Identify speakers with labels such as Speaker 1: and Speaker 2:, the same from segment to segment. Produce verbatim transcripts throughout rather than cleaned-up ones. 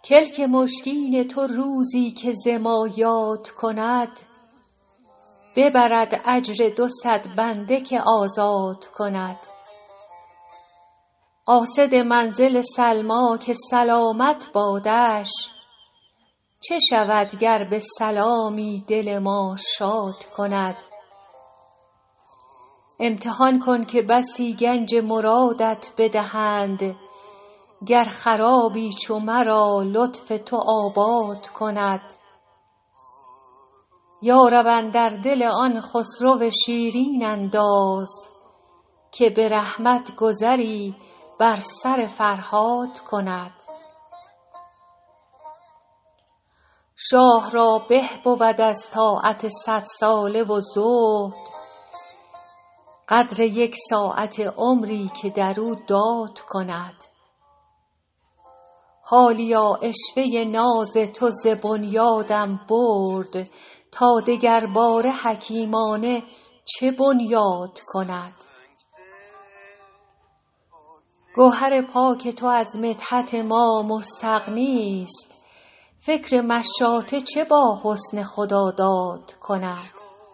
Speaker 1: کلک مشکین تو روزی که ز ما یاد کند، ببرد اجر دو صد بنده که آزاد کند. قاصد منزل سلمیٰ که سلامت بادش، چه شود گر به سلامی دل ما شاد کند. امتحان کن که بسی گنج مرادت بدهند، گر خرابی چو مرا لطف تو آباد کند. یا رب اندر دل آن خسرو شیرین انداز، که به رحمت گذری بر سر فرهاد کند. شاه را به بود از طاعت صد ساله و زهد، قدر یک ساعت عمری که در او داد کند. حالیا عشوه ناز تو ز بنیادم برد، تا دگرباره حکیمانه چه بنیاد کند. گوهر پاک تو از مدحت ما مستغنی ست، فکر مشاطه چه با حسن خداداد کند.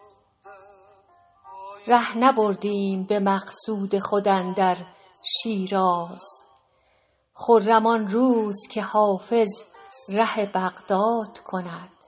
Speaker 1: ره نبردیم به مقصود خود اندر شیراز، خرم آن روز که حافظ ره بغداد کند.